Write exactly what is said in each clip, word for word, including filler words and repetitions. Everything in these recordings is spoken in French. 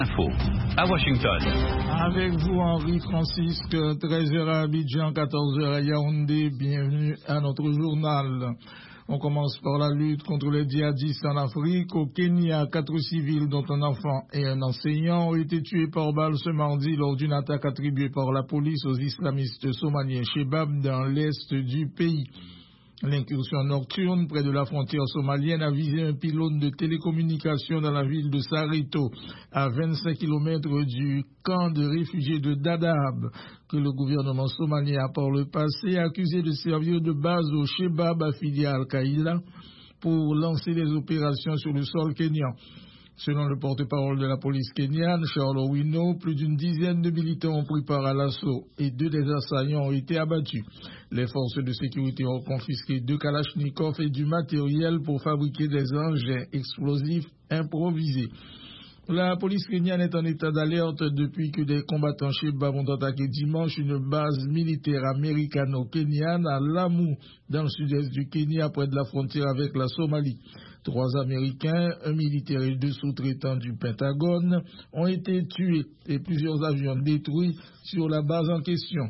Info à Washington. Avec vous Henri Francisque, treize heures à Abidjan, quatorze heures à Yaoundé. Bienvenue à notre journal. On commence par la lutte contre les djihadistes en Afrique. Au Kenya, quatre civils, dont un enfant et un enseignant, ont été tués par balle ce mardi lors d'une attaque attribuée par la police aux islamistes somaliens Shebab dans l'est du pays. L'incursion nocturne près de la frontière somalienne a visé un pylône de télécommunications dans la ville de Sareto, à vingt-cinq kilomètres du camp de réfugiés de Dadaab, que le gouvernement somalien a par le passé accusé de servir de base au Shebab affilié à Al-Qaïda pour lancer des opérations sur le sol kényan. Selon le porte-parole de la police kenyane, Charles Owino, plus d'une dizaine de militants ont pris part à l'assaut et deux des assaillants ont été abattus. Les forces de sécurité ont confisqué deux kalachnikovs et du matériel pour fabriquer des engins explosifs improvisés. La police kenyane est en état d'alerte depuis que des combattants Shebab ont attaqué dimanche une base militaire américano-kenyane à Lamu, dans le sud-est du Kenya, près de la frontière avec la Somalie. Trois Américains, un militaire et deux sous-traitants du Pentagone ont été tués et plusieurs avions détruits sur la base en question.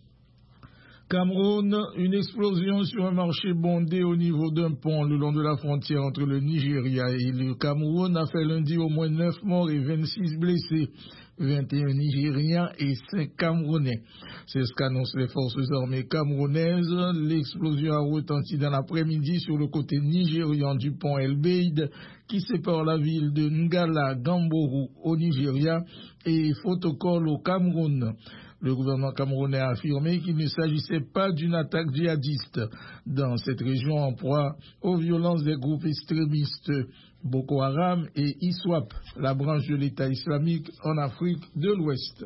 Cameroun, une explosion sur un marché bondé au niveau d'un pont le long de la frontière entre le Nigeria et le Cameroun a fait lundi au moins neuf morts et vingt-six blessés, vingt et un Nigériens et cinq Camerounais. C'est ce qu'annoncent les forces armées camerounaises. L'explosion a retenti dans l'après-midi sur le côté nigérian du pont El Beid qui sépare la ville de Ngala Gamboru au Nigeria et Fotokol au Cameroun. Le gouvernement camerounais a affirmé qu'il ne s'agissait pas d'une attaque djihadiste dans cette région en proie aux violences des groupes extrémistes Boko Haram et ISWAP, la branche de l'État islamique en Afrique de l'Ouest.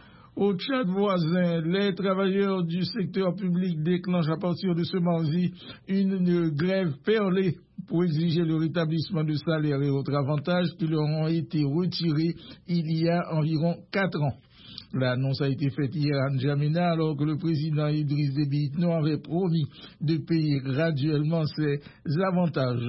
Au Tchad voisin, les travailleurs du secteur public déclenchent à partir de ce mardi une grève perlée pour exiger le rétablissement de salaires et autres avantages qui leur ont été retirés il y a environ quatre ans. L'annonce a été faite hier à N'Djamena alors que le président Idriss Déby Itno avait promis de payer graduellement ses avantages.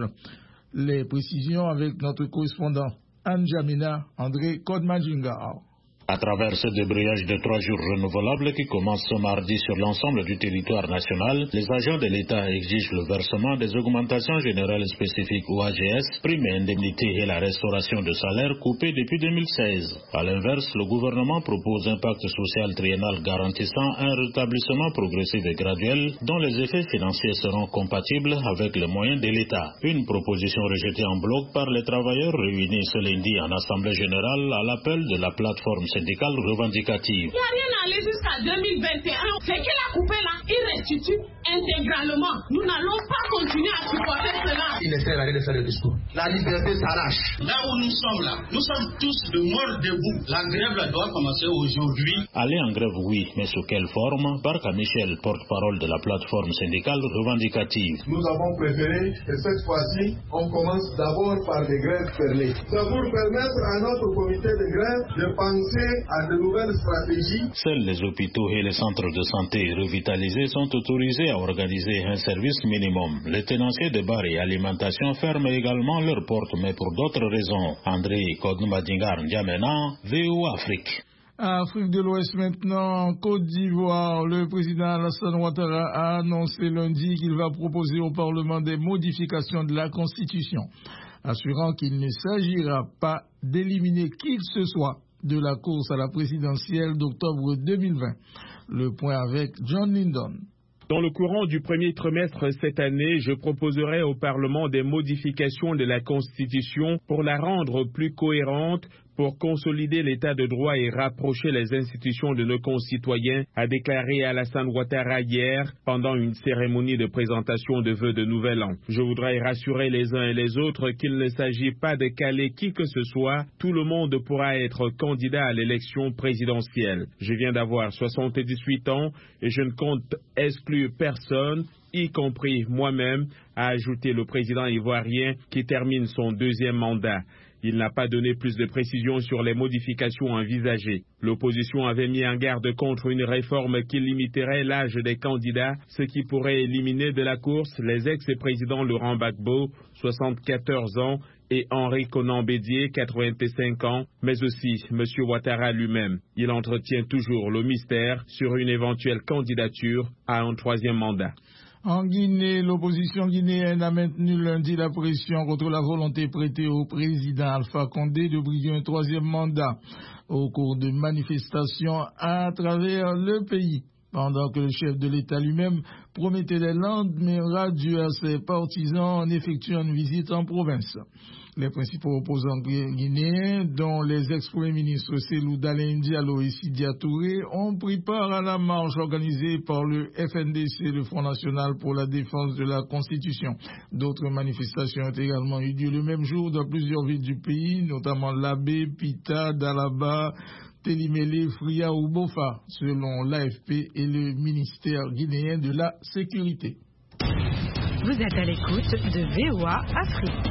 Les précisions avec notre correspondant à N'Djamena, André Kodmadjinga. À travers ce débrayage de trois jours renouvelables qui commence ce mardi sur l'ensemble du territoire national, les agents de l'État exigent le versement des augmentations générales spécifiques ou A G S, primes et indemnités et la restauration de salaires coupés depuis deux mille seize. À l'inverse, le gouvernement propose un pacte social triennal garantissant un rétablissement progressif et graduel dont les effets financiers seront compatibles avec les moyens de l'État. Une proposition rejetée en bloc par les travailleurs réunis ce lundi en Assemblée générale à l'appel de la plateforme syndicale revendicative. Il n'y a rien à aller jusqu'à deux mille vingt et un. Ce qu'il a coupé là, il restitue intégralement. Nous n'allons pas continuer à supporter cela. Il ne sert à rien de faire le discours. La liberté s'arrache. Là où nous sommes là, nous sommes tous de morts debout. La grève là, doit commencer aujourd'hui. Aller en grève, oui, mais sous quelle forme? Barka Michel, porte-parole de la plateforme syndicale revendicative. Nous avons préféré que cette fois-ci, on commence d'abord par des grèves perlées. C'est pour permettre à notre comité de grève de penser à de nouvelles stratégies. Seuls les hôpitaux et les centres de santé revitalisés sont autorisés à organiser un service minimum. Les tenanciers de bars et alimentation ferment également leurs portes, mais pour d'autres raisons. André Kodmadingar N'Djamena, V O Afrique. Afrique de l'Ouest maintenant, en Côte d'Ivoire, le président Alassane Ouattara a annoncé lundi qu'il va proposer au Parlement des modifications de la Constitution, assurant qu'il ne s'agira pas d'éliminer qui que ce soit de la course à la présidentielle d'octobre deux mille vingt. Le point avec John Lindon. Dans le courant du premier trimestre cette année, je proposerai au Parlement des modifications de la Constitution pour la rendre plus cohérente, pour consolider l'état de droit et rapprocher les institutions de nos concitoyens, a déclaré Alassane Ouattara hier pendant une cérémonie de présentation de vœux de Nouvel An. Je voudrais rassurer les uns et les autres qu'il ne s'agit pas de caler qui que ce soit. Tout le monde pourra être candidat à l'élection présidentielle. Je viens d'avoir soixante-dix-huit ans et je ne compte exclure personne, y compris moi-même, a ajouté le président ivoirien qui termine son deuxième mandat. Il n'a pas donné plus de précisions sur les modifications envisagées. L'opposition avait mis en garde contre une réforme qui limiterait l'âge des candidats, ce qui pourrait éliminer de la course les ex-présidents Laurent Gbagbo, soixante-quatorze ans, et Henri Konan Bédié, quatre-vingt-cinq ans, mais aussi M. Ouattara lui-même. Il entretient toujours le mystère sur une éventuelle candidature à un troisième mandat. En Guinée, l'opposition guinéenne a maintenu lundi la pression contre la volonté prêtée au président Alpha Condé de briguer un troisième mandat au cours de manifestations à travers le pays, pendant que le chef de l'État lui-même promettait des lendemains radieux à ses partisans en effectuant une visite en province. Les principaux opposants guinéens, dont les ex-premiers ministres Cellou Dalein Diallo et Sidia Touré, ont pris part à la marche organisée par le F N D C, le Front National pour la défense de la Constitution. D'autres manifestations ont également eu lieu le même jour dans plusieurs villes du pays, notamment Labé, Pita, Dalaba, Télimélé, Fria ou Bofa, selon l'A F P et le ministère guinéen de la Sécurité. Vous êtes à l'écoute de V O A Afrique.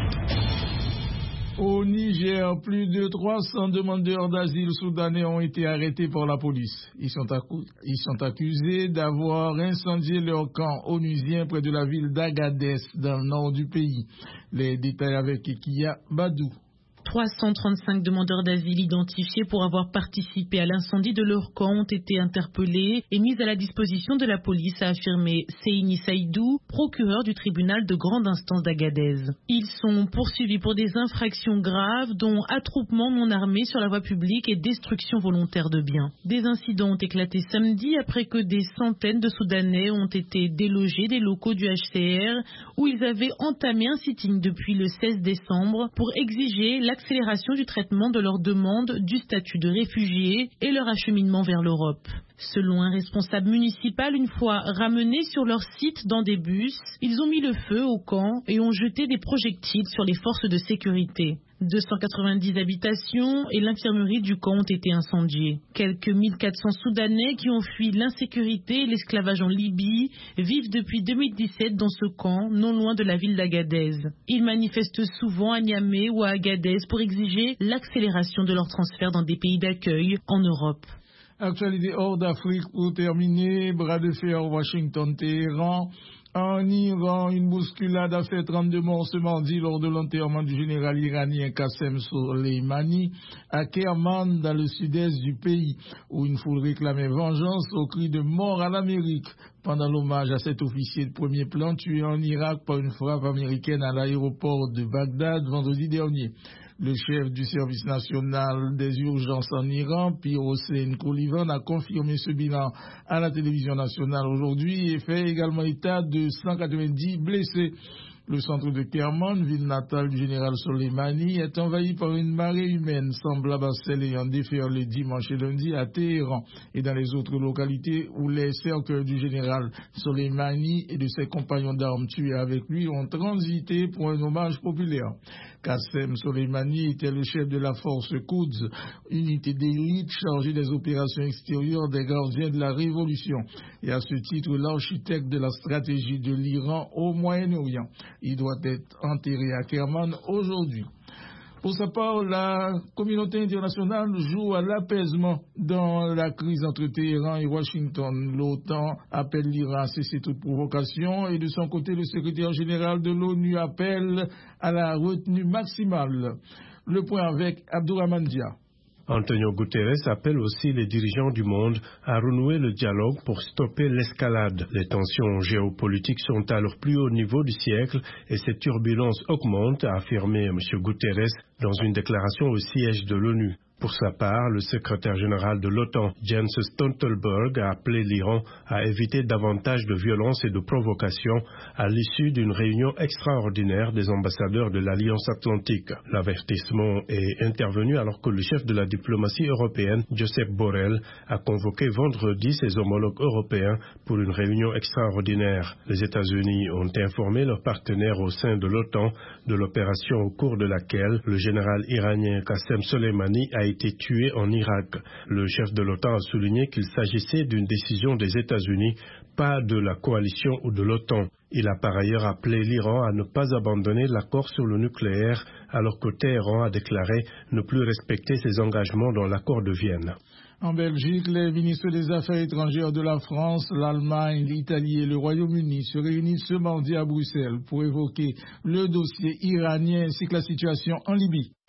Au Niger, plus de trois cents demandeurs d'asile soudanais ont été arrêtés par la police. Ils sont, accus- ils sont accusés d'avoir incendié leur camp onusien près de la ville d'Agadez, dans le nord du pays. Les détails avec Ekia Badou. trois cent trente-cinq demandeurs d'asile identifiés pour avoir participé à l'incendie de leur camp ont été interpellés et mis à la disposition de la police, a affirmé Seyni Saïdou, procureur du tribunal de grande instance d'Agadez. Ils sont poursuivis pour des infractions graves dont attroupement non armé sur la voie publique et destruction volontaire de biens. Des incidents ont éclaté samedi après que des centaines de Soudanais ont été délogés des locaux du H C R où ils avaient entamé un sitting depuis le seize décembre pour exiger la l'accélération du traitement de leur demande du statut de réfugiés et leur acheminement vers l'Europe. Selon un responsable municipal, une fois ramenés sur leur site dans des bus, ils ont mis le feu au camp et ont jeté des projectiles sur les forces de sécurité. deux cent quatre-vingt-dix habitations et l'infirmerie du camp ont été incendiées. Quelques mille quatre cents Soudanais qui ont fui l'insécurité et l'esclavage en Libye vivent depuis deux mille dix-sept dans ce camp, non loin de la ville d'Agadez. Ils manifestent souvent à Niamey ou à Agadez pour exiger l'accélération de leur transfert dans des pays d'accueil en Europe. Actualité hors d'Afrique pour terminer, bras de fer Washington-Téhéran. En Iran, une bousculade a fait trente-deux morts ce mardi lors de l'enterrement du général iranien Qassem Soleimani à Kerman, dans le sud-est du pays, où une foule réclamait vengeance au cri de mort à l'Amérique pendant l'hommage à cet officier de premier plan tué en Irak par une frappe américaine à l'aéroport de Bagdad vendredi dernier. Le chef du service national des urgences en Iran, Pir Hossein Kolivan, a confirmé ce bilan à la télévision nationale aujourd'hui et fait également état de cent quatre-vingt-dix blessés. Le centre de Kerman, ville natale du général Soleimani, est envahi par une marée humaine semblable à celle ayant déferlé dimanche et lundi à Téhéran et dans les autres localités où les cercueils du général Soleimani et de ses compagnons d'armes tués avec lui ont transité pour un hommage populaire. Qassem Soleimani était le chef de la force Quds, unité d'élite chargée des opérations extérieures des gardiens de la Révolution, et à ce titre l'architecte de la stratégie de l'Iran au Moyen-Orient. Il doit être enterré à Kerman aujourd'hui. Pour sa part, la communauté internationale joue à l'apaisement dans la crise entre Téhéran et Washington. L'OTAN appelle l'Iran à cesser toute provocation et de son côté, le secrétaire général de l'ONU appelle à la retenue maximale. Le point avec Abdourahmane Dia. Antonio Guterres appelle aussi les dirigeants du monde à renouer le dialogue pour stopper l'escalade. Les tensions géopolitiques sont à leur plus haut niveau du siècle et ces turbulences augmentent, a affirmé M. Guterres dans une déclaration au siège de l'ONU. Pour sa part, le secrétaire général de l'OTAN, Jens Stoltenberg, a appelé l'Iran à éviter davantage de violence et de provocation à l'issue d'une réunion extraordinaire des ambassadeurs de l'Alliance Atlantique. L'avertissement est intervenu alors que le chef de la diplomatie européenne, Josep Borrell, a convoqué vendredi ses homologues européens pour une réunion extraordinaire. Les États-Unis ont informé leurs partenaires au sein de l'OTAN de l'opération au cours de laquelle le général iranien Qassem Soleimani a été tué en Irak. Le chef de l'OTAN a souligné qu'il s'agissait d'une décision des États-Unis, pas de la coalition ou de l'OTAN. Il a par ailleurs appelé l'Iran à ne pas abandonner l'accord sur le nucléaire alors que Téhéran a déclaré ne plus respecter ses engagements dans l'accord de Vienne. En Belgique, les ministres des Affaires étrangères de la France, l'Allemagne, l'Italie et le Royaume-Uni se réunissent ce mardi à Bruxelles pour évoquer le dossier iranien ainsi que la situation en Libye.